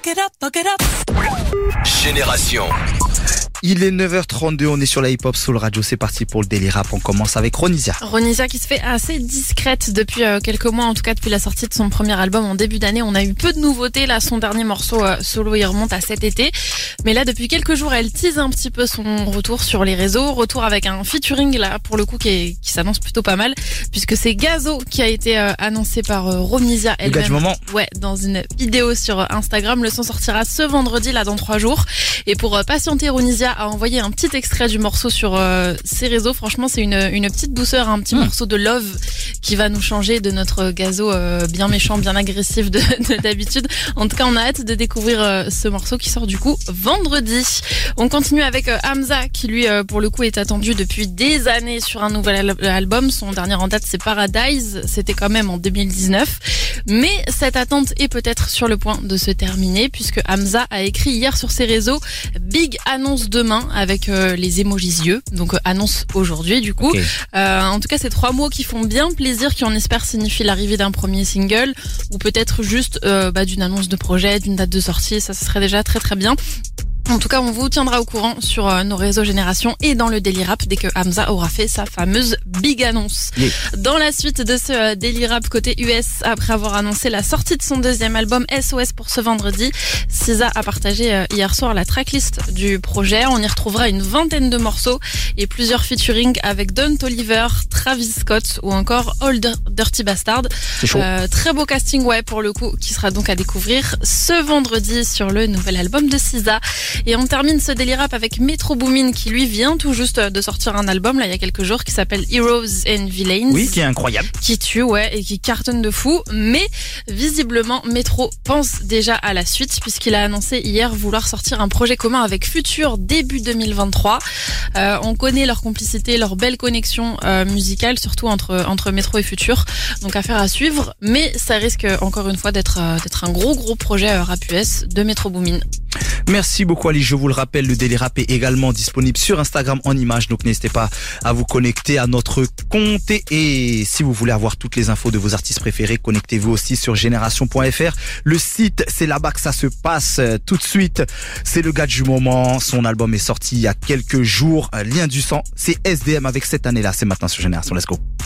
Fuck it up. Génération. Il est 9h32, on est sur la Hip Hop Soul Radio, c'est parti pour le Daily Rap, on commence avec Ronisia. Ronisia qui se fait assez discrète depuis quelques mois, en tout cas depuis la sortie de son premier album en début d'année. On a eu peu de nouveautés, là son dernier morceau solo il remonte à cet été. Mais là depuis quelques jours elle tease un petit peu son retour sur les réseaux, retour avec un featuring là pour le coup qui s'annonce plutôt pas mal, puisque c'est Gazo qui a été annoncé par Ronisia elle-même. Le gars du moment. Ouais, dans une vidéo sur Instagram. Le son sortira ce vendredi là dans 3 jours. Et pour patienter, Ronisia a envoyé un petit extrait du morceau sur ses réseaux. Franchement, c'est une petite douceur, un petit morceau de love qui va nous changer de notre Gazo bien méchant, bien agressif d'habitude. En tout cas, on a hâte de découvrir ce morceau qui sort du coup vendredi. On continue avec Hamza qui lui, pour le coup, est attendu depuis des années sur un nouvel album. Son dernier en date, c'est Paradise. C'était quand même en 2019. Mais cette attente est peut-être sur le point de se terminer puisque Hamza a écrit hier sur ses réseaux « Big annonce demain » avec les emojis yeux. Donc annonce aujourd'hui du coup. Okay. En tout cas, c'est 3 mots qui font bien plaisir, qui on espère signifient l'arrivée d'un premier single ou peut-être juste d'une annonce de projet, d'une date de sortie. Ça, ce serait déjà très très bien. En tout cas, on vous tiendra au courant sur nos réseaux Génération et dans le Daily Rap dès que Hamza aura fait sa fameuse big annonce. Yeah. Dans la suite de ce Daily Rap côté US, après avoir annoncé la sortie de son deuxième album SOS pour ce vendredi, SZA a partagé hier soir la tracklist du projet. On y retrouvera une vingtaine de morceaux et plusieurs featuring avec Don Toliver, Travis Scott ou encore Old Dirty Bastard. C'est chaud. Très beau casting, ouais, pour le coup, qui sera donc à découvrir ce vendredi sur le nouvel album de SZA. Et on termine ce Daily Rap avec Metro Boomin qui lui vient tout juste de sortir un album là il y a quelques jours qui s'appelle Heroes and Villains. Oui, qui est incroyable. Qui tue, ouais, et qui cartonne de fou. Mais visiblement Metro pense déjà à la suite puisqu'il a annoncé hier vouloir sortir un projet commun avec Future début 2023. On connaît leur complicité, leur belle connexion musicale, surtout entre Metro et Future. Donc affaire à suivre, mais ça risque encore une fois d'être un gros projet rap US de Metro Boomin. Merci beaucoup Ali, je vous le rappelle, le Daily Rap est également disponible sur Instagram en images, donc n'hésitez pas à vous connecter à notre compte et si vous voulez avoir toutes les infos de vos artistes préférés, connectez-vous aussi sur génération.fr. Le site, c'est là-bas que ça se passe tout de suite. C'est le gars du moment, son album est sorti il y a quelques jours, Lien du sang, c'est SDM avec cette année-là, c'est maintenant sur Génération, let's go.